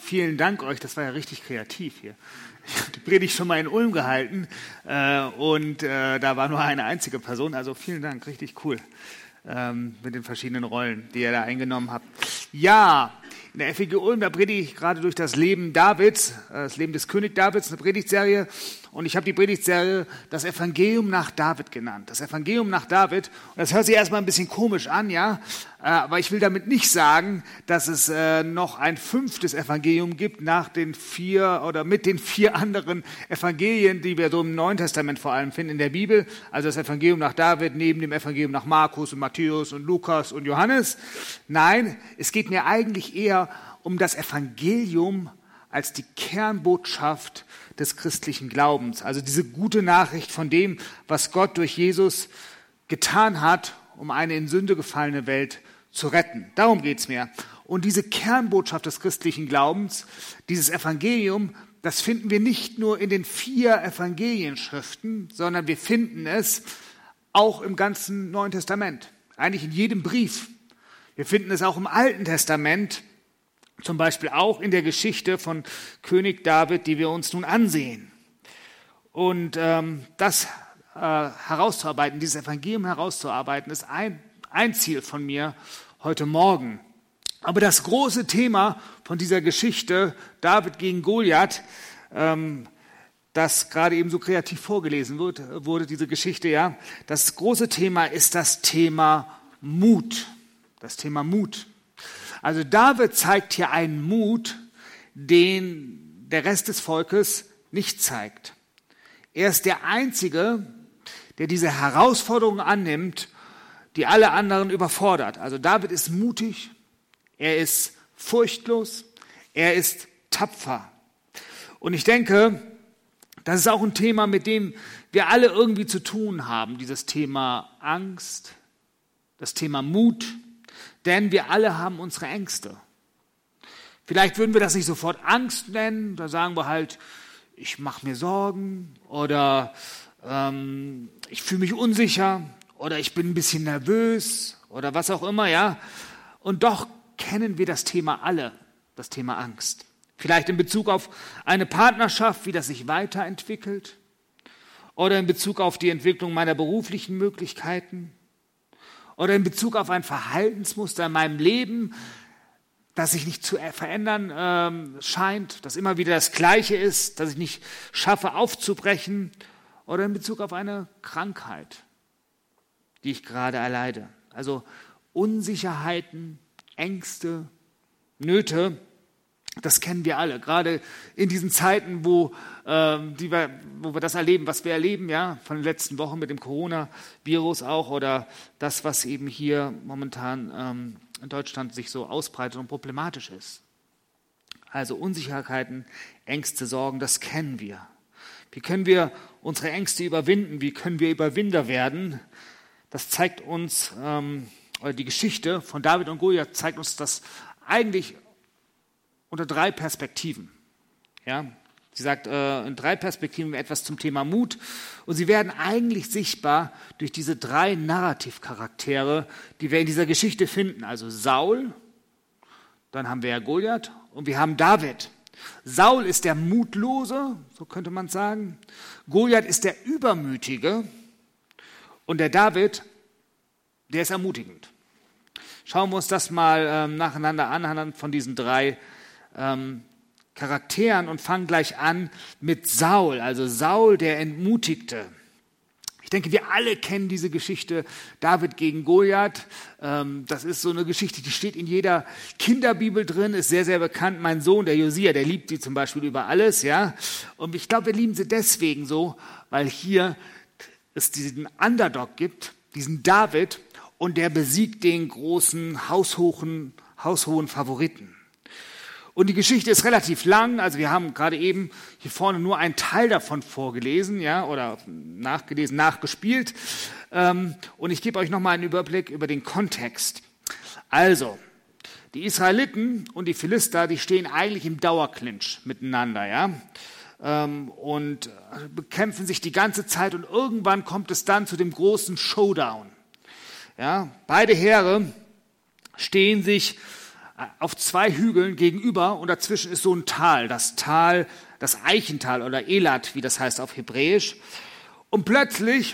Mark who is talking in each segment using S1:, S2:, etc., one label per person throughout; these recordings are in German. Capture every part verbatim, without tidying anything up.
S1: vielen Dank euch, das war ja richtig kreativ hier. Ich habe die Predigt schon mal in Ulm gehalten äh, und äh, da war nur eine einzige Person, also vielen Dank, richtig cool ähm, mit den verschiedenen Rollen, die ihr da eingenommen habt. Ja, in der F E G Ulm, da predige ich gerade durch das Leben Davids, äh, das Leben des König Davids, eine Predigtserie. Und ich habe die Predigtserie das Evangelium nach David genannt. Das Evangelium nach David. Und das hört sich erstmal ein bisschen komisch an, ja. Äh, aber ich will damit nicht sagen, dass es äh, noch ein fünftes Evangelium gibt nach den vier oder mit den vier anderen Evangelien, die wir so im Neuen Testament vor allem finden in der Bibel. Also das Evangelium nach David neben dem Evangelium nach Markus und Matthäus und Lukas und Johannes. Nein, es geht mir eigentlich eher um das Evangelium als die Kernbotschaft des christlichen Glaubens. Also diese gute Nachricht von dem, was Gott durch Jesus getan hat, um eine in Sünde gefallene Welt zu retten. Darum geht es mir. Und diese Kernbotschaft des christlichen Glaubens, dieses Evangelium, das finden wir nicht nur in den vier Evangelienschriften, sondern wir finden es auch im ganzen Neuen Testament. Eigentlich in jedem Brief. Wir finden es auch im Alten Testament, zum Beispiel auch in der Geschichte von König David, die wir uns nun ansehen. Und ähm, das äh, herauszuarbeiten, dieses Evangelium herauszuarbeiten, ist ein, ein Ziel von mir heute Morgen. Aber das große Thema von dieser Geschichte, David gegen Goliath, ähm, das gerade eben so kreativ vorgelesen wird, wurde, diese Geschichte, ja, das große Thema ist das Thema Mut. Das Thema Mut. Also David zeigt hier einen Mut, den der Rest des Volkes nicht zeigt. Er ist der Einzige, der diese Herausforderung annimmt, die alle anderen überfordert. Also David ist mutig, er ist furchtlos, er ist tapfer. Und ich denke, das ist auch ein Thema, mit dem wir alle irgendwie zu tun haben, dieses Thema Angst, das Thema Mut. Denn wir alle haben unsere Ängste. Vielleicht würden wir das nicht sofort Angst nennen, da sagen wir halt, ich mache mir Sorgen oder ähm, ich fühle mich unsicher oder ich bin ein bisschen nervös oder was auch immer, ja. Und doch kennen wir das Thema alle, das Thema Angst. Vielleicht in Bezug auf eine Partnerschaft, wie das sich weiterentwickelt oder in Bezug auf die Entwicklung meiner beruflichen Möglichkeiten. Oder in Bezug auf ein Verhaltensmuster in meinem Leben, das sich nicht zu verändern ähm, scheint, das immer wieder das Gleiche ist, das ich nicht schaffe aufzubrechen. Oder in Bezug auf eine Krankheit, die ich gerade erleide. Also Unsicherheiten, Ängste, Nöte, das kennen wir alle. Gerade in diesen Zeiten, wo, ähm, die wir, wo wir das erleben, was wir erleben, ja, von den letzten Wochen mit dem Coronavirus auch oder das, was eben hier momentan ähm, in Deutschland sich so ausbreitet und problematisch ist. Also Unsicherheiten, Ängste, Sorgen, das kennen wir. Wie können wir unsere Ängste überwinden? Wie können wir Überwinder werden? Das zeigt uns, ähm, oder die Geschichte von David und Goliath zeigt uns das eigentlich unter drei Perspektiven. Ja, sie sagt äh, in drei Perspektiven etwas zum Thema Mut und sie werden eigentlich sichtbar durch diese drei Narrativcharaktere, die wir in dieser Geschichte finden. Also Saul, dann haben wir ja Goliath und wir haben David. Saul ist der Mutlose, so könnte man sagen. Goliath ist der Übermütige und der David, der ist ermutigend. Schauen wir uns das mal ähm, nacheinander an, anhand von diesen drei Ähm, Charakteren und fangen gleich an mit Saul, also Saul, der Entmutigte. Ich denke, wir alle kennen diese Geschichte David gegen Goliath. Ähm, das ist so eine Geschichte, die steht in jeder Kinderbibel drin, ist sehr, sehr bekannt. Mein Sohn, der Josia, der liebt die zum Beispiel über alles, ja. Und ich glaube, wir lieben sie deswegen so, weil hier es diesen Underdog gibt, diesen David, und der besiegt den großen, haushohen, haushohen Favoriten. Und die Geschichte ist relativ lang, also wir haben gerade eben hier vorne nur einen Teil davon vorgelesen, ja, oder nachgelesen, nachgespielt. Ähm, und ich gebe euch nochmal einen Überblick über den Kontext. Also, die Israeliten und die Philister, die stehen eigentlich im Dauerclinch miteinander, ja, ähm, und bekämpfen sich die ganze Zeit und irgendwann kommt es dann zu dem großen Showdown. Ja, beide Heere stehen sich auf zwei Hügeln gegenüber und dazwischen ist so ein Tal, das Tal, das Eichental oder Elat, wie das heißt auf Hebräisch. Und plötzlich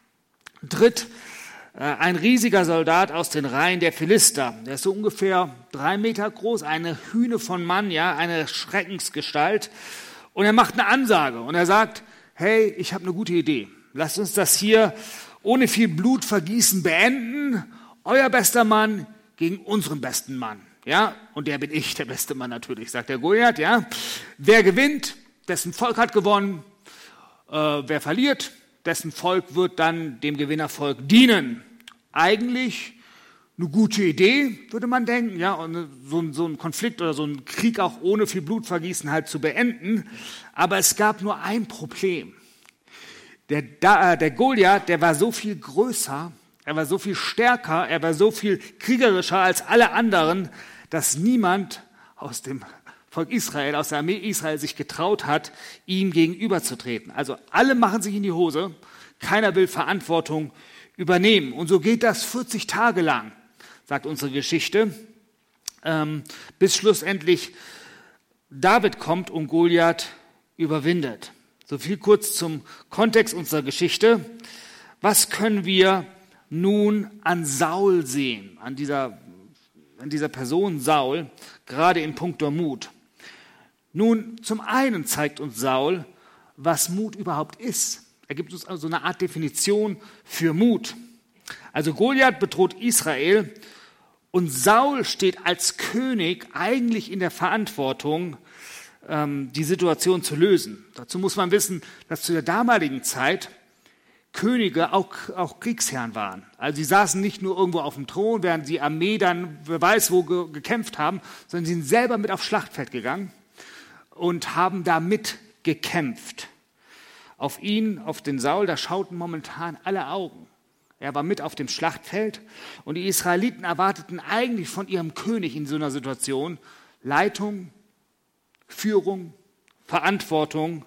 S1: tritt äh, ein riesiger Soldat aus den Reihen der Philister. Der ist so ungefähr drei Meter groß, eine Hühne von Mann, ja, eine Schreckensgestalt. Und er macht eine Ansage und er sagt, hey, ich habe eine gute Idee. Lasst uns das hier ohne viel Blutvergießen beenden. Euer bester Mann gegen unseren besten Mann. Ja, und der bin ich, der beste Mann natürlich, sagt der Goliath. Ja, wer gewinnt, dessen Volk hat gewonnen. Äh, wer verliert, dessen Volk wird dann dem Gewinnervolk dienen. Eigentlich eine gute Idee, würde man denken, ja, und so, so einen Konflikt oder so einen Krieg auch ohne viel Blutvergießen halt zu beenden. Aber es gab nur ein Problem. Der, der Goliath, der war so viel größer, er war so viel stärker, er war so viel kriegerischer als alle anderen, dass niemand aus dem Volk Israel, aus der Armee Israel sich getraut hat, ihm gegenüberzutreten. Also alle machen sich in die Hose, keiner will Verantwortung übernehmen. Und so geht das vierzig Tage lang, sagt unsere Geschichte, ähm, bis schlussendlich David kommt und Goliath überwindet. So viel kurz zum Kontext unserer Geschichte. Was können wir nun an Saul sehen, an dieser, an dieser Person Saul, gerade in puncto Mut? Nun, zum einen zeigt uns Saul, was Mut überhaupt ist. Er gibt uns also eine Art Definition für Mut. Also Goliath bedroht Israel und Saul steht als König eigentlich in der Verantwortung, die Situation zu lösen. Dazu muss man wissen, dass zu der damaligen Zeit Könige auch, auch Kriegsherren waren. Also sie saßen nicht nur irgendwo auf dem Thron, während die Armee dann, wer weiß wo, ge- gekämpft haben, sondern sie sind selber mit aufs Schlachtfeld gegangen und haben da mit gekämpft. Auf ihn, auf den Saul, da schauten momentan alle Augen. Er war mit auf dem Schlachtfeld und die Israeliten erwarteten eigentlich von ihrem König in so einer Situation Leitung, Führung, Verantwortung.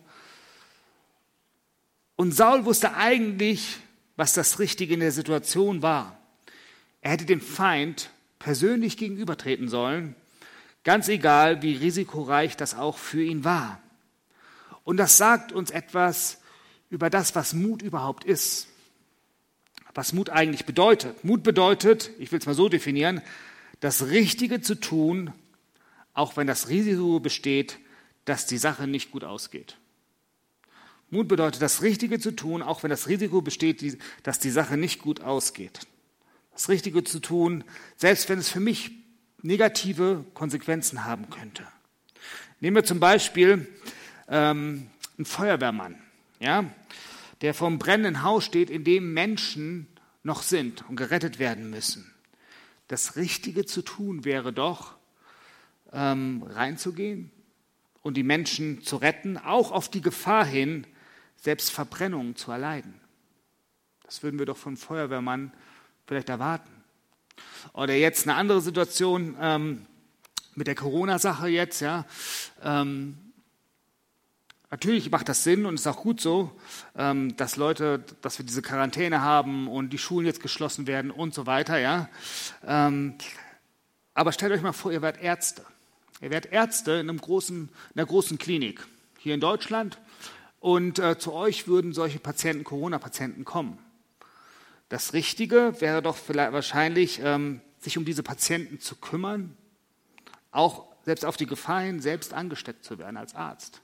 S1: Und Saul wusste eigentlich, was das Richtige in der Situation war. Er hätte dem Feind persönlich gegenübertreten sollen, ganz egal, wie risikoreich das auch für ihn war. Und das sagt uns etwas über das, was Mut überhaupt ist. Was Mut eigentlich bedeutet. Mut bedeutet, ich will es mal so definieren, das Richtige zu tun, auch wenn das Risiko besteht, dass die Sache nicht gut ausgeht. Mut bedeutet, das Richtige zu tun, auch wenn das Risiko besteht, dass die Sache nicht gut ausgeht. Das Richtige zu tun, selbst wenn es für mich negative Konsequenzen haben könnte. Nehmen wir zum Beispiel ähm, einen Feuerwehrmann, ja, der vor einem brennenden Haus steht, in dem Menschen noch sind und gerettet werden müssen. Das Richtige zu tun wäre doch, ähm, reinzugehen und die Menschen zu retten, auch auf die Gefahr hin, selbst Verbrennungen zu erleiden. Das würden wir doch von Feuerwehrmann vielleicht erwarten. Oder jetzt eine andere Situation ähm, mit der Corona-Sache jetzt. Ja. Ähm, natürlich macht das Sinn und ist auch gut so, ähm, dass Leute, dass wir diese Quarantäne haben und die Schulen jetzt geschlossen werden und so weiter. Ja. Ähm, aber stellt euch mal vor, ihr werdet Ärzte. Ihr werdet Ärzte in, einem großen, in einer großen Klinik hier in Deutschland und äh, zu euch würden solche Patienten, Corona-Patienten kommen. Das Richtige wäre doch vielleicht wahrscheinlich, ähm, sich um diese Patienten zu kümmern, auch selbst auf die Gefahr hin, selbst angesteckt zu werden als Arzt.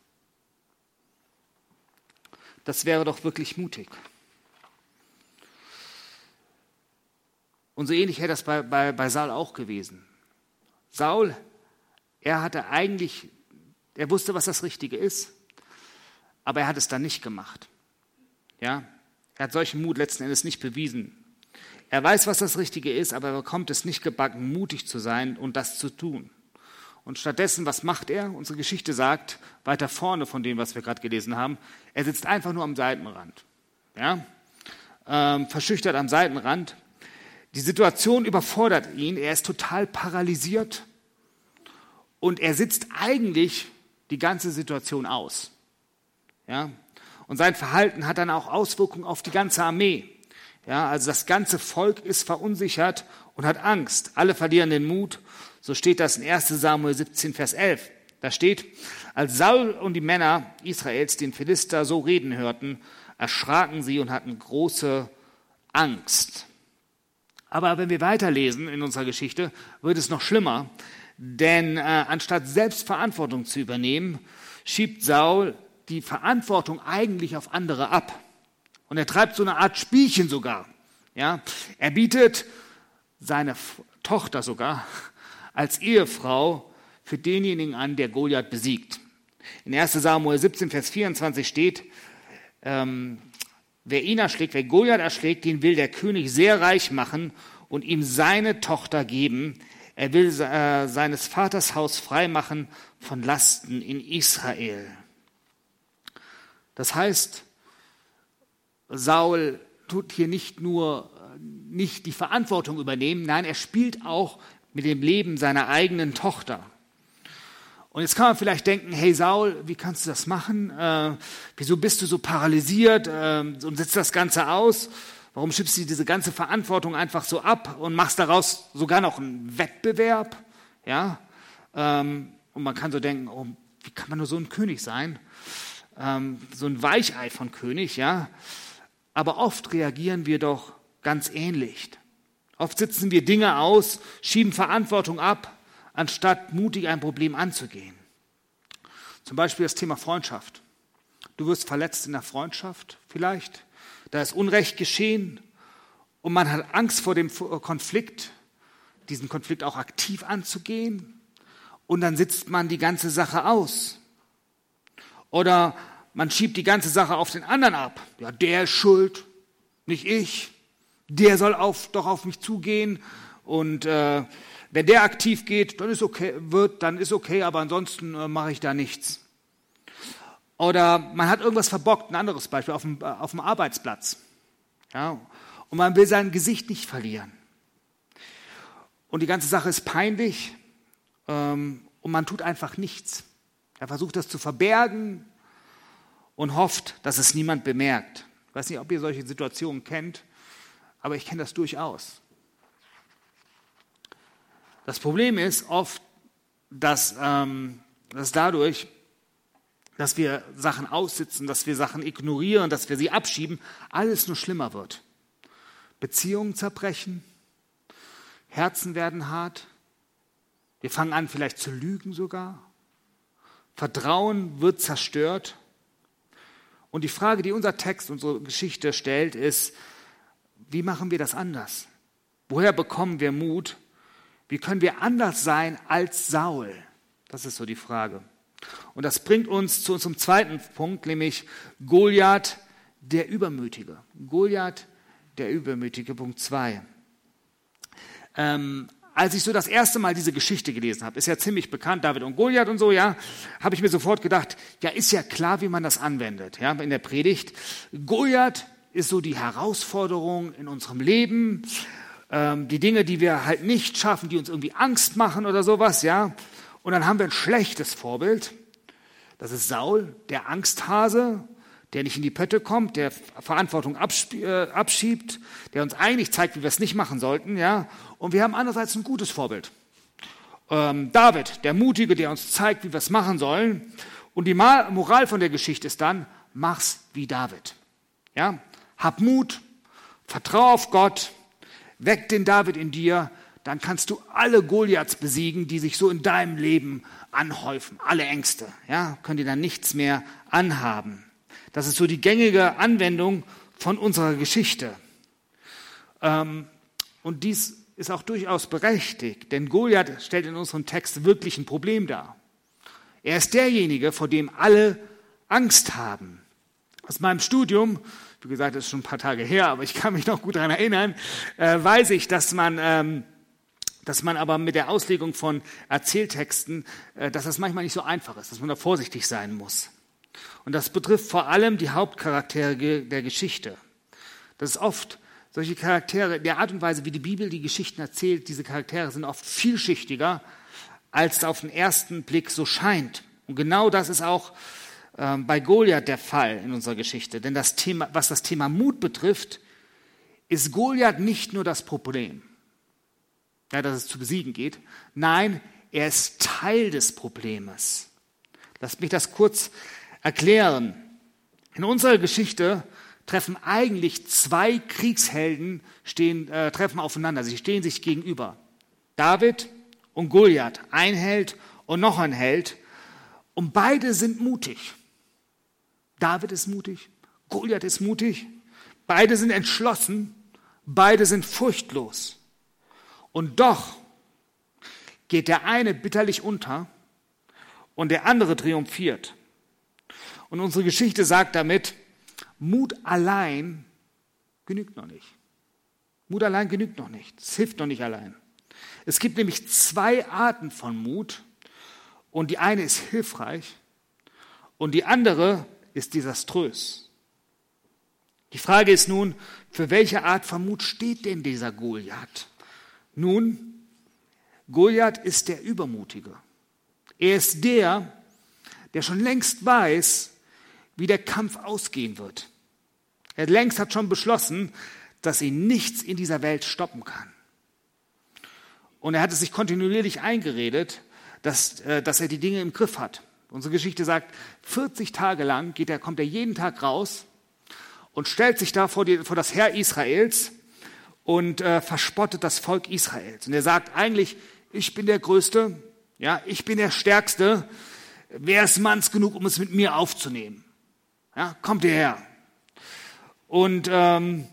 S1: Das wäre doch wirklich mutig. Und so ähnlich hätte das bei, bei, bei Saul auch gewesen. Saul, er hatte eigentlich, er wusste, was das Richtige ist, aber er hat es dann nicht gemacht. Ja, er hat solchen Mut letzten Endes nicht bewiesen. Er weiß, was das Richtige ist, aber er bekommt es nicht gebacken, mutig zu sein und das zu tun. Und stattdessen, was macht er? Unsere Geschichte sagt, weiter vorne von dem, was wir gerade gelesen haben, er sitzt einfach nur am Seitenrand. Ja? Ähm, verschüchtert am Seitenrand. Die Situation überfordert ihn, er ist total paralysiert und er sitzt eigentlich die ganze Situation aus. Ja? Und sein Verhalten hat dann auch Auswirkungen auf die ganze Armee. Ja, also das ganze Volk ist verunsichert und hat Angst. Alle verlieren den Mut, So steht das in erster Samuel siebzehn, Vers elf. Da steht, als Saul und die Männer Israels den Philister so reden hörten, erschraken sie und hatten große Angst. Aber wenn wir weiterlesen in unserer Geschichte, wird es noch schlimmer, denn äh, anstatt selbst Verantwortung zu übernehmen, schiebt Saul die Verantwortung eigentlich auf andere ab. Und er treibt so eine Art Spielchen sogar. Ja? Er bietet seine Tochter sogar als Ehefrau für denjenigen an, der Goliath besiegt. In erster Samuel siebzehn, Vers vierundzwanzig steht, ähm, wer ihn erschlägt, wer Goliath erschlägt, den will der König sehr reich machen und ihm seine Tochter geben. Er will äh, seines Vaters Haus freimachen von Lasten in Israel. Das heißt, Saul tut hier nicht nur nicht die Verantwortung übernehmen, nein, er spielt auch mit dem Leben seiner eigenen Tochter. Und jetzt kann man vielleicht denken, hey Saul, wie kannst du das machen? Äh, wieso bist du so paralysiert äh, und sitzt das Ganze aus? Warum schiebst du diese ganze Verantwortung einfach so ab und machst daraus sogar noch einen Wettbewerb? Ja? Ähm, und man kann so denken, oh, wie kann man nur so ein König sein? Ähm, so ein Weichei von König, ja? Aber oft reagieren wir doch ganz ähnlich. Oft sitzen wir Dinge aus, schieben Verantwortung ab, anstatt mutig ein Problem anzugehen. Zum Beispiel das Thema Freundschaft. Du wirst verletzt in der Freundschaft vielleicht. Da ist Unrecht geschehen und man hat Angst vor dem Konflikt, diesen Konflikt auch aktiv anzugehen. Und dann sitzt man die ganze Sache aus. Oder man schiebt die ganze Sache auf den anderen ab. Ja, der ist schuld, nicht ich. Der soll auf, doch auf mich zugehen und äh, wenn der aktiv geht, dann ist okay, wird, dann ist okay, aber ansonsten äh, mache ich da nichts. Oder man hat irgendwas verbockt, ein anderes Beispiel, auf dem, äh, auf dem Arbeitsplatz. Ja, und man will sein Gesicht nicht verlieren. Und die ganze Sache ist peinlich ähm, und man tut einfach nichts. Er versucht das zu verbergen und hofft, dass es niemand bemerkt. Ich weiß nicht, ob ihr solche Situationen kennt, aber ich kenne das durchaus. Das Problem ist oft, dass, ähm, dass dadurch, dass wir Sachen aussitzen, dass wir Sachen ignorieren, dass wir sie abschieben, alles nur schlimmer wird. Beziehungen zerbrechen, Herzen werden hart, wir fangen an vielleicht zu lügen sogar, Vertrauen wird zerstört. Und die Frage, die unser Text, unsere Geschichte stellt, ist, wie machen wir das anders? Woher bekommen wir Mut? Wie können wir anders sein als Saul? Das ist so die Frage. Und das bringt uns zu unserem zweiten Punkt, nämlich Goliath, der Übermütige. Goliath, der Übermütige, Punkt zwei. Ähm, als ich so das erste Mal diese Geschichte gelesen habe, ist ja ziemlich bekannt, David und Goliath und so, ja, habe ich mir sofort gedacht, ja, ist ja klar, wie man das anwendet, ja, in der Predigt. Goliath ist so die Herausforderung in unserem Leben, ähm, die Dinge, die wir halt nicht schaffen, die uns irgendwie Angst machen oder sowas, ja. Und dann haben wir ein schlechtes Vorbild. Das ist Saul, der Angsthase, der nicht in die Pötte kommt, der Verantwortung abschiebt, der uns eigentlich zeigt, wie wir es nicht machen sollten, ja. Und wir haben andererseits ein gutes Vorbild. Ähm, David, der Mutige, der uns zeigt, wie wir es machen sollen. Und die Moral von der Geschichte ist dann, mach's wie David. Ja? Hab Mut, vertrau auf Gott, weck den David in dir, dann kannst du alle Goliaths besiegen, die sich so in deinem Leben anhäufen. Alle Ängste, ja, können dir dann nichts mehr anhaben. Das ist so die gängige Anwendung von unserer Geschichte. Ähm, und dies ist auch durchaus berechtigt, denn Goliath stellt in unserem Text wirklich ein Problem dar. Er ist derjenige, vor dem alle Angst haben. Aus meinem Studium, wie gesagt, das ist schon ein paar Tage her, aber ich kann mich noch gut daran erinnern, äh, weiß ich, dass man, ähm, dass man aber mit der Auslegung von Erzähltexten, äh, dass das manchmal nicht so einfach ist, dass man da vorsichtig sein muss. Und das betrifft vor allem die Hauptcharaktere der Geschichte. Das ist oft solche Charaktere, der Art und Weise, wie die Bibel die Geschichten erzählt, diese Charaktere sind oft vielschichtiger, als auf den ersten Blick so scheint. Und genau das ist auch äh, bei Goliath der Fall in unserer Geschichte. Denn das Thema, was das Thema Mut betrifft, ist Goliath nicht nur das Problem. ja, dass es zu besiegen geht. Nein, er ist Teil des Problems. Lasst mich das kurz erklären. In unserer Geschichte treffen eigentlich zwei Kriegshelden stehen, äh, treffen aufeinander. Sie stehen sich gegenüber. David und Goliath, ein Held und noch ein Held. Und beide sind mutig. David ist mutig, Goliath ist mutig. Beide sind entschlossen, beide sind furchtlos. Und doch geht der eine bitterlich unter und der andere triumphiert. Und unsere Geschichte sagt damit, Mut allein genügt noch nicht. Mut allein genügt noch nicht. Es hilft noch nicht allein. Es gibt nämlich zwei Arten von Mut und die eine ist hilfreich und die andere ist desaströs. Die Frage ist nun, für welche Art von Mut steht denn dieser Goliath? Nun, Goliath ist der Übermutige. Er ist der, der schon längst weiß, wie der Kampf ausgehen wird. Er längst hat schon beschlossen, dass ihn nichts in dieser Welt stoppen kann. Und er hat es sich kontinuierlich eingeredet, dass, äh, dass er die Dinge im Griff hat. Unsere Geschichte sagt, vierzig Tage lang geht er, kommt er jeden Tag raus und stellt sich da vor, die, vor das Heer Israels und äh, verspottet das Volk Israels. Und er sagt eigentlich, ich bin der Größte, ja, ich bin der Stärkste. Wer ist manns genug, um es mit mir aufzunehmen? Ja, kommt hierher. Und, ähm,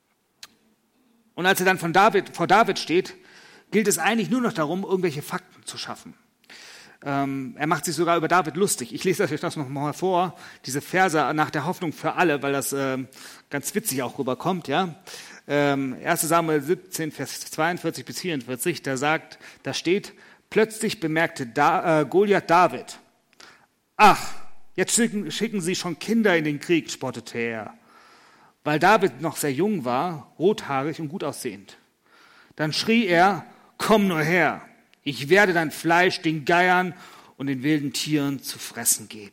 S1: und als er dann von David, vor David steht, gilt es eigentlich nur noch darum, irgendwelche Fakten zu schaffen. Ähm, er macht sich sogar über David lustig. Ich lese euch das noch mal vor, diese Verse nach der Hoffnung für alle, weil das ähm, ganz witzig auch rüberkommt. Ja? Ähm, erster Samuel siebzehn, Vers zweiundvierzig bis vierundvierzig, da sagt, da steht, plötzlich bemerkte da, äh, Goliath David. Ach, jetzt schicken, schicken sie schon Kinder in den Krieg, spottete er. Weil David noch sehr jung war, rothaarig und gut aussehend. Dann schrie er, komm nur her, ich werde dein Fleisch den Geiern und den wilden Tieren zu fressen geben.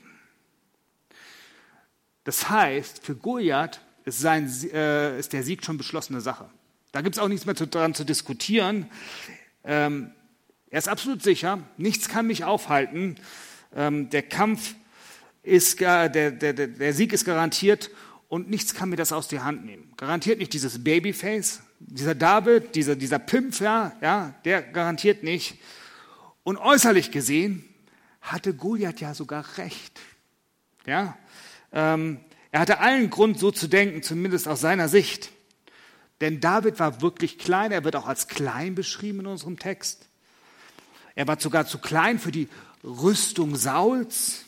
S1: Das heißt, für Goliath ist, sein, äh, ist der Sieg schon beschlossene Sache. Da gibt es auch nichts mehr zu, daran zu diskutieren. Ähm, er ist absolut sicher, nichts kann mich aufhalten. Ähm, der Kampf ist, der, der, der, der Sieg ist garantiert und nichts kann mir das aus der Hand nehmen. Garantiert nicht dieses Babyface, dieser David, dieser, dieser Pimp, ja, ja, der garantiert nicht. Und äußerlich gesehen hatte Goliath ja sogar recht. Ja, ähm, er hatte allen Grund, so zu denken, zumindest aus seiner Sicht. Denn David war wirklich klein, er wird auch als klein beschrieben in unserem Text. Er war sogar zu klein für die Rüstung Sauls.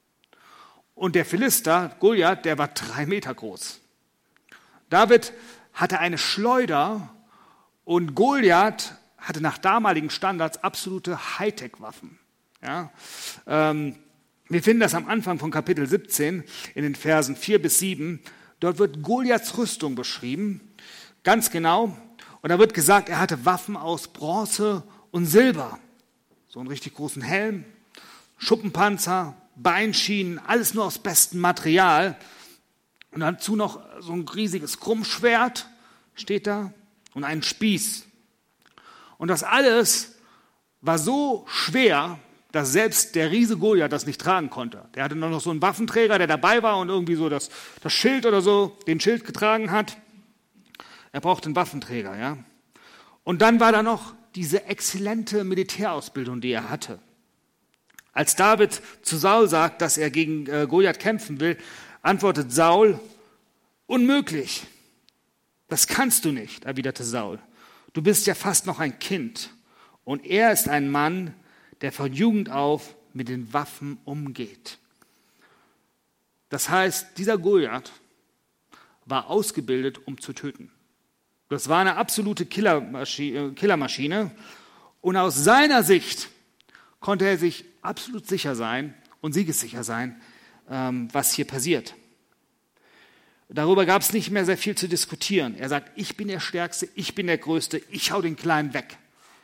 S1: Und der Philister, Goliath, der war drei Meter groß. David hatte eine Schleuder und Goliath hatte nach damaligen Standards absolute Hightech-Waffen. Ja, ähm, wir finden das am Anfang von Kapitel siebzehn in den Versen vier bis sieben. Dort wird Goliaths Rüstung beschrieben, ganz genau. Und da wird gesagt, er hatte Waffen aus Bronze und Silber. So einen richtig großen Helm, Schuppenpanzer, Beinschienen, alles nur aus bestem Material. Und dazu noch so ein riesiges Krummschwert steht da und einen Spieß. Und das alles war so schwer, dass selbst der Riese Goliath das nicht tragen konnte. Der hatte noch so einen Waffenträger, der dabei war und irgendwie so das, das Schild oder so, den Schild getragen hat. Er brauchte einen Waffenträger, ja. Und dann war da noch diese exzellente Militärausbildung, die er hatte. Als David zu Saul sagt, dass er gegen äh, Goliath kämpfen will, antwortet Saul, unmöglich. Das kannst du nicht, erwiderte Saul. Du bist ja fast noch ein Kind. Und er ist ein Mann, der von Jugend auf mit den Waffen umgeht. Das heißt, dieser Goliath war ausgebildet, um zu töten. Das war eine absolute Killermaschine, Killermaschine. Und aus seiner Sicht konnte er sich absolut sicher sein und siegessicher sein, was hier passiert. Darüber gab es nicht mehr sehr viel zu diskutieren. Er sagt, ich bin der Stärkste, ich bin der Größte, ich hau den Kleinen weg.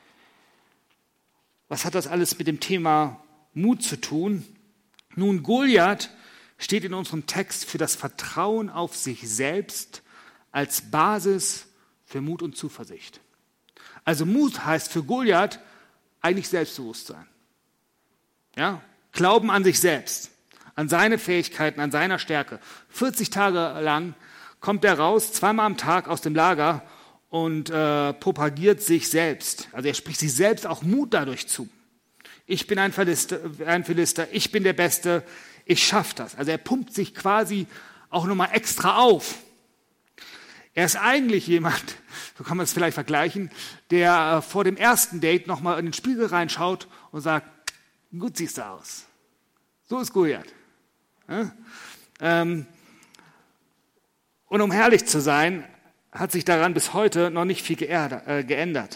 S1: Was hat das alles mit dem Thema Mut zu tun? Nun, Goliath steht in unserem Text für das Vertrauen auf sich selbst als Basis für Mut und Zuversicht. Also Mut heißt für Goliath eigentlich Selbstbewusstsein. Ja? Glauben an sich selbst, an seine Fähigkeiten, an seiner Stärke. vierzig Tage lang kommt er raus, zweimal am Tag aus dem Lager und äh, propagiert sich selbst. Also er spricht sich selbst auch Mut dadurch zu. Ich bin ein Philister, ein Philister, ich bin der Beste, ich schaffe das. Also er pumpt sich quasi auch nochmal extra auf. Er ist eigentlich jemand, so kann man es vielleicht vergleichen, der äh, vor dem ersten Date nochmal in den Spiegel reinschaut und sagt, gut siehst du aus. So ist Goliath. Ja? Ähm, und um herrlich zu sein, hat sich daran bis heute noch nicht viel geärder, äh, geändert.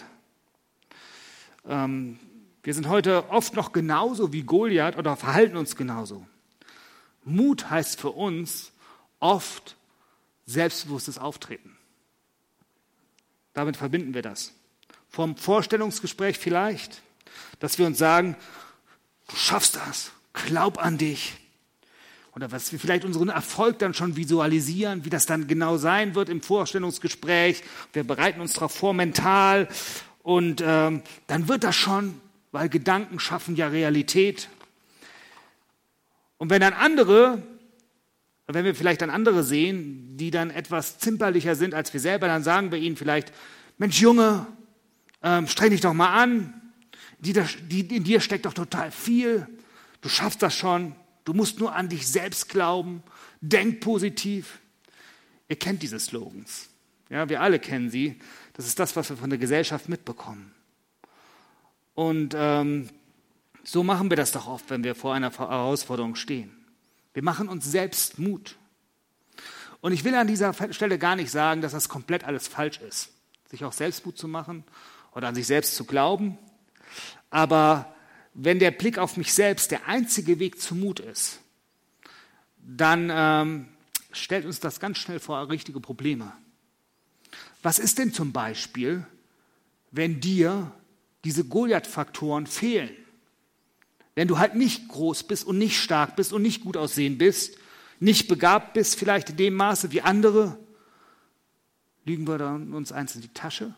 S1: Ähm, wir sind heute oft noch genauso wie Goliath oder verhalten uns genauso. Mut heißt für uns oft selbstbewusstes Auftreten. Damit verbinden wir das. Vom Vorstellungsgespräch vielleicht, dass wir uns sagen, du schaffst das, glaub an dich. Oder was wir vielleicht unseren Erfolg dann schon visualisieren, wie das dann genau sein wird im Vorstellungsgespräch. Wir bereiten uns darauf vor mental und ähm, dann wird das schon, weil Gedanken schaffen ja Realität. Und wenn dann andere, wenn wir vielleicht dann andere sehen, die dann etwas zimperlicher sind als wir selber, dann sagen wir ihnen vielleicht, Mensch Junge, ähm, streng dich doch mal an, die, die, in dir steckt doch total viel, du schaffst das schon, du musst nur an dich selbst glauben, denk positiv. Ihr kennt diese Slogans, ja, wir alle kennen sie, das ist das, was wir von der Gesellschaft mitbekommen. Und ähm, so machen wir das doch oft, wenn wir vor einer Herausforderung stehen. Wir machen uns selbst Mut. Und ich will an dieser Stelle gar nicht sagen, dass das komplett alles falsch ist, sich auch selbst Mut zu machen oder an sich selbst zu glauben. Aber wenn der Blick auf mich selbst der einzige Weg zum Mut ist, dann ähm, stellt uns das ganz schnell vor richtige Probleme. Was ist denn zum Beispiel, wenn dir diese Goliath-Faktoren fehlen? Wenn du halt nicht groß bist und nicht stark bist und nicht gut aussehen bist, nicht begabt bist, vielleicht in dem Maße wie andere, lügen wir dann uns eins in die Tasche?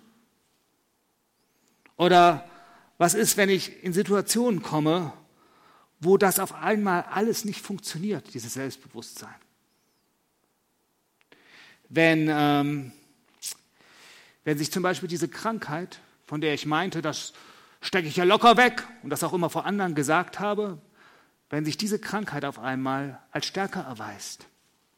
S1: Oder was ist, wenn ich in Situationen komme, wo das auf einmal alles nicht funktioniert, dieses Selbstbewusstsein? Wenn, ähm, wenn sich zum Beispiel diese Krankheit, von der ich meinte, das stecke ich ja locker weg und das auch immer vor anderen gesagt habe, wenn sich diese Krankheit auf einmal als stärker erweist.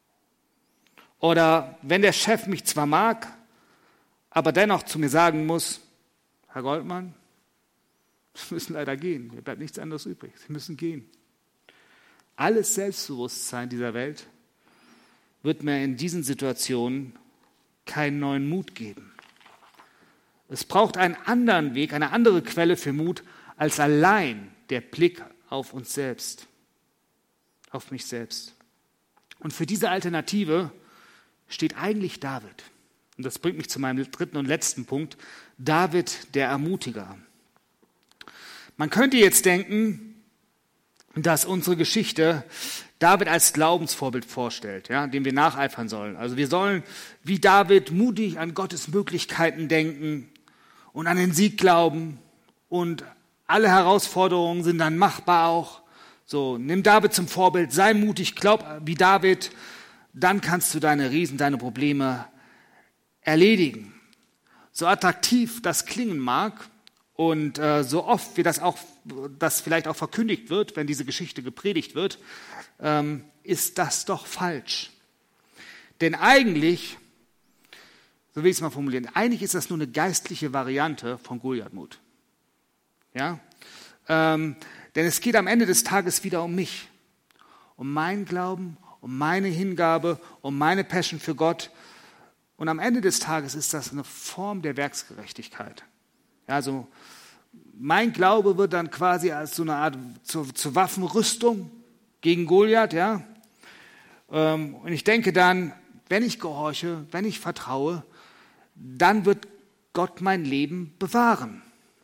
S1: Oder wenn der Chef mich zwar mag, aber dennoch zu mir sagen muss, Herr Goldmann, Sie müssen leider gehen, mir bleibt nichts anderes übrig, Sie müssen gehen. Alles Selbstbewusstsein dieser Welt wird mir in diesen Situationen keinen neuen Mut geben. Es braucht einen anderen Weg, eine andere Quelle für Mut, als allein der Blick auf uns selbst, auf mich selbst. Und für diese Alternative steht eigentlich David. Und das bringt mich zu meinem dritten und letzten Punkt, David der Ermutiger. Man könnte jetzt denken, dass unsere Geschichte David als Glaubensvorbild vorstellt, ja, dem wir nacheifern sollen. Also wir sollen wie David mutig an Gottes Möglichkeiten denken und an den Sieg glauben und alle Herausforderungen sind dann machbar auch. So, nimm David zum Vorbild, sei mutig, glaub wie David, dann kannst du deine Riesen, deine Probleme erledigen. So attraktiv das klingen mag und äh, so oft wie das auch, das vielleicht auch verkündigt wird, wenn diese Geschichte gepredigt wird, ähm, ist das doch falsch. Denn eigentlich, so will ich es mal formulieren, eigentlich ist das nur eine geistliche Variante von Goliath-Mut. Ja? Ähm, denn es geht am Ende des Tages wieder um mich, um meinen Glauben, um meine Hingabe, um meine Passion für Gott. Und am Ende des Tages ist das eine Form der Werksgerechtigkeit. Ja, also mein Glaube wird dann quasi als so eine Art zur, zur Waffenrüstung gegen Goliath. Ja? Ähm, und ich denke dann, wenn ich gehorche, wenn ich vertraue, dann wird Gott mein Leben bewahren.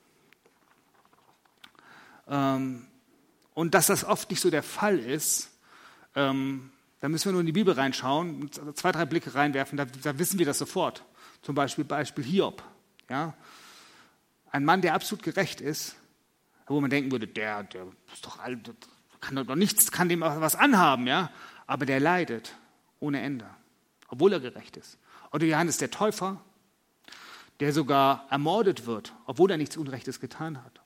S1: Ähm, und dass das oft nicht so der Fall ist, ähm, da müssen wir nur in die Bibel reinschauen, zwei, drei Blicke reinwerfen, da, da wissen wir das sofort. Zum Beispiel Beispiel Hiob. Ja? ein Mann, der absolut gerecht ist, wo man denken würde, der, der ist doch alt, kann doch nichts, kann dem auch was anhaben, ja. Aber der leidet ohne Ende, obwohl er gerecht ist. Oder Johannes der Täufer, der sogar ermordet wird, obwohl er nichts Unrechtes getan hat.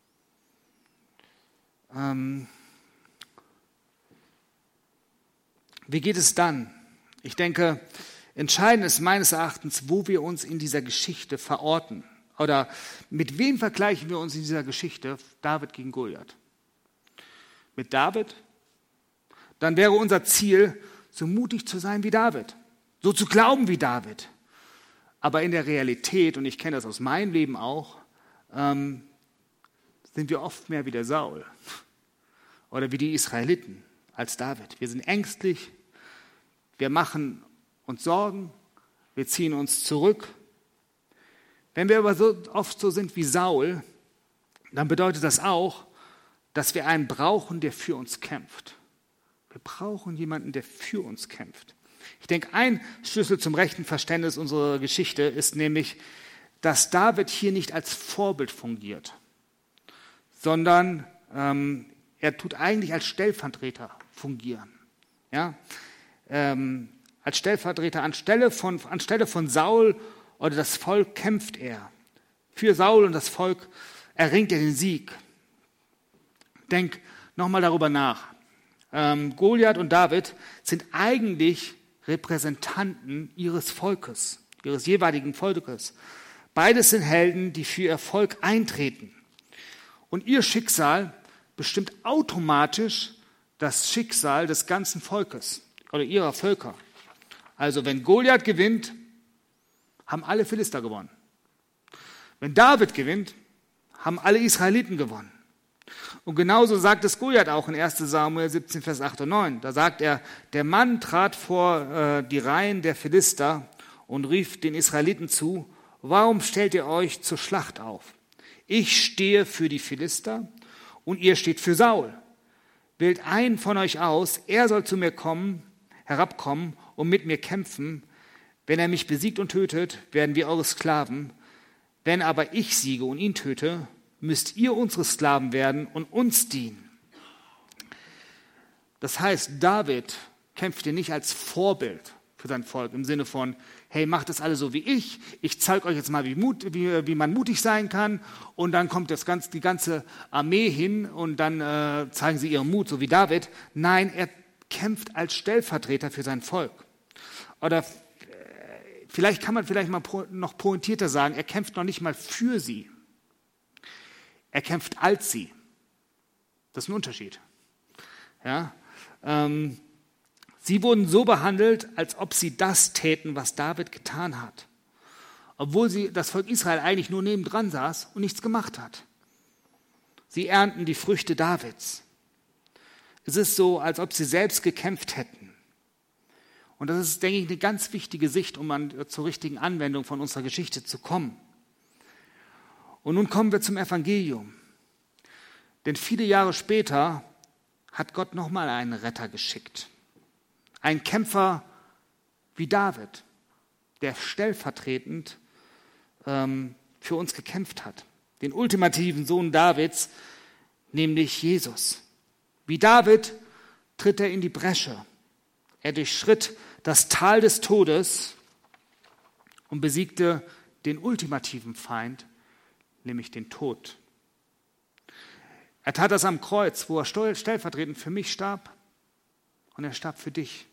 S1: Ähm, wie geht es dann? Ich denke, entscheidend ist meines Erachtens, wo wir uns in dieser Geschichte verorten. Oder mit wem vergleichen wir uns in dieser Geschichte? David gegen Goliath. Mit David? Dann wäre unser Ziel, so mutig zu sein wie David, so zu glauben wie David. Aber in der Realität, und ich kenne das aus meinem Leben auch, ähm, sind wir oft mehr wie der Saul oder wie die Israeliten als David. Wir sind ängstlich, wir machen uns Sorgen, wir ziehen uns zurück. Wenn wir aber so oft so sind wie Saul, dann bedeutet das auch, dass wir einen brauchen, der für uns kämpft. Wir brauchen jemanden, der für uns kämpft. Ich denke, ein Schlüssel zum rechten Verständnis unserer Geschichte ist nämlich, dass David hier nicht als Vorbild fungiert, sondern ähm, er tut eigentlich als Stellvertreter fungieren. Ja? Ähm, als Stellvertreter anstelle von, anstelle von Saul oder das Volk kämpft er. Für Saul und das Volk erringt er den Sieg. Denk nochmal darüber nach. Ähm, Goliath und David sind eigentlich Repräsentanten ihres Volkes, ihres jeweiligen Volkes. Beides sind Helden, die für ihr Volk eintreten. Und ihr Schicksal bestimmt automatisch das Schicksal des ganzen Volkes oder ihrer Völker. Also wenn Goliath gewinnt, haben alle Philister gewonnen. Wenn David gewinnt, haben alle Israeliten gewonnen. Und genauso sagt es Goliath auch in erster Samuel siebzehn, Vers acht und neun. Da sagt er, der Mann trat vor äh, die Reihen der Philister und rief den Israeliten zu, warum stellt ihr euch zur Schlacht auf? Ich stehe für die Philister und ihr steht für Saul. Wählt einen von euch aus, er soll zu mir kommen, herabkommen und mit mir kämpfen. Wenn er mich besiegt und tötet, werden wir eure Sklaven. Wenn aber ich siege und ihn töte, müsst ihr unsere Sklaven werden und uns dienen. Das heißt, David kämpfte nicht als Vorbild für sein Volk im Sinne von, hey, macht das alle so wie ich, ich zeige euch jetzt mal, wie, Mut, wie, wie man mutig sein kann und dann kommt das ganz, die ganze Armee hin und dann äh, zeigen sie ihren Mut, so wie David. Nein, er kämpft als Stellvertreter für sein Volk. Oder äh, vielleicht kann man vielleicht mal po- noch pointierter sagen, er kämpft noch nicht mal für sie. Er kämpft als sie. Das ist ein Unterschied. Ja, ähm, sie wurden so behandelt, als ob sie das täten, was David getan hat. Obwohl sie, das Volk Israel eigentlich nur nebendran saß und nichts gemacht hat. Sie ernten die Früchte Davids. Es ist so, als ob sie selbst gekämpft hätten. Und das ist, denke ich, eine ganz wichtige Sicht, um an, zur richtigen Anwendung von unserer Geschichte zu kommen. Und nun kommen wir zum Evangelium. Denn viele Jahre später hat Gott nochmal einen Retter geschickt. Ein Kämpfer wie David, der stellvertretend ähm, für uns gekämpft hat. Den ultimativen Sohn Davids, nämlich Jesus. Wie David tritt er in die Bresche. Er durchschritt das Tal des Todes und besiegte den ultimativen Feind, nämlich den Tod. Er tat das am Kreuz, wo er stellvertretend für mich starb und er starb für dich.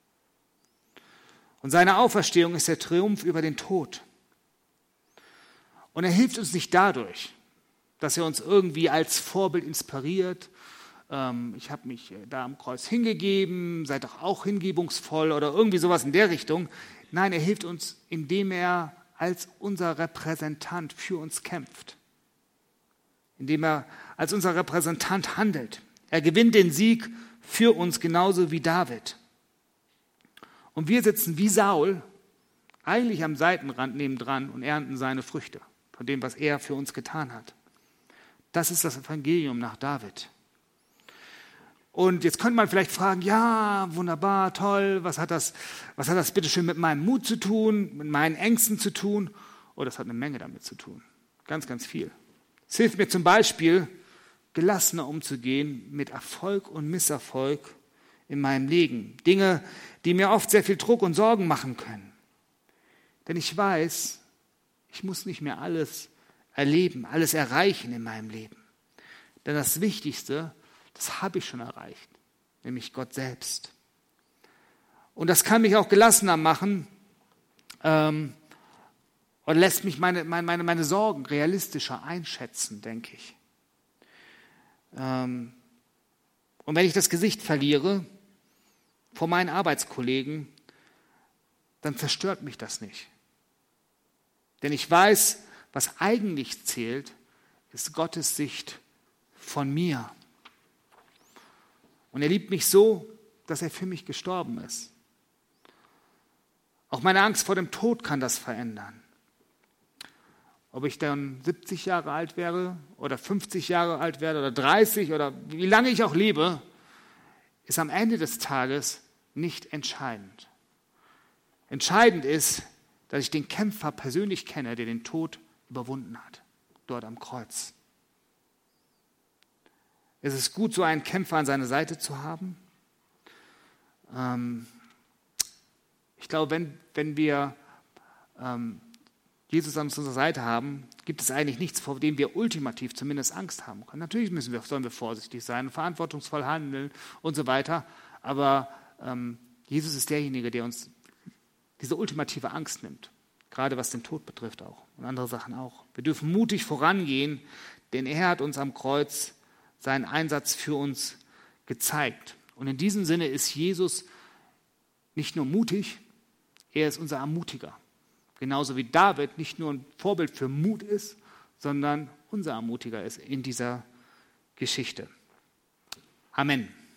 S1: Und seine Auferstehung ist der Triumph über den Tod. Und er hilft uns nicht dadurch, dass er uns irgendwie als Vorbild inspiriert. Ähm, ich habe mich da am Kreuz hingegeben, seid doch auch hingebungsvoll oder irgendwie sowas in der Richtung. Nein, er hilft uns, indem er als unser Repräsentant für uns kämpft. Indem er als unser Repräsentant handelt. Er gewinnt den Sieg für uns genauso wie David. Und wir sitzen wie Saul eigentlich am Seitenrand nebendran und ernten seine Früchte von dem, was er für uns getan hat. Das ist das Evangelium nach David. Und jetzt könnte man vielleicht fragen, ja, wunderbar, toll, was hat das, was hat das bitte schön mit meinem Mut zu tun, mit meinen Ängsten zu tun? Oh, das hat eine Menge damit zu tun. Ganz, ganz viel. Es hilft mir zum Beispiel, gelassener umzugehen mit Erfolg und Misserfolg in meinem Leben. Dinge, die mir oft sehr viel Druck und Sorgen machen können. Denn ich weiß, ich muss nicht mehr alles erleben, alles erreichen in meinem Leben. Denn das Wichtigste, das habe ich schon erreicht, nämlich Gott selbst. Und das kann mich auch gelassener machen ähm, und lässt mich meine, meine, meine Sorgen realistischer einschätzen, denke ich. Ähm, und wenn ich das Gesicht verliere vor meinen Arbeitskollegen, dann zerstört mich das nicht. Denn ich weiß, was eigentlich zählt, ist Gottes Sicht von mir. Und er liebt mich so, dass er für mich gestorben ist. Auch meine Angst vor dem Tod kann das verändern. Ob ich dann siebzig Jahre alt wäre oder fünfzig Jahre alt werde oder dreißig oder wie lange ich auch lebe, ist am Ende des Tages nicht entscheidend. Entscheidend ist, dass ich den Kämpfer persönlich kenne, der den Tod überwunden hat, dort am Kreuz. Es ist gut, so einen Kämpfer an seiner Seite zu haben. Ähm, ich glaube, wenn, wenn wir ähm, Jesus an unserer Seite haben, gibt es eigentlich nichts, vor dem wir ultimativ zumindest Angst haben können. Natürlich müssen wir, sollen wir vorsichtig sein, verantwortungsvoll handeln und so weiter. Aber ähm, Jesus ist derjenige, der uns diese ultimative Angst nimmt. Gerade was den Tod betrifft auch und andere Sachen auch. Wir dürfen mutig vorangehen, denn er hat uns am Kreuz seinen Einsatz für uns gezeigt. Und in diesem Sinne ist Jesus nicht nur mutig, er ist unser Ermutiger. Genauso wie David nicht nur ein Vorbild für Mut ist, sondern unser Ermutiger ist in dieser Geschichte. Amen.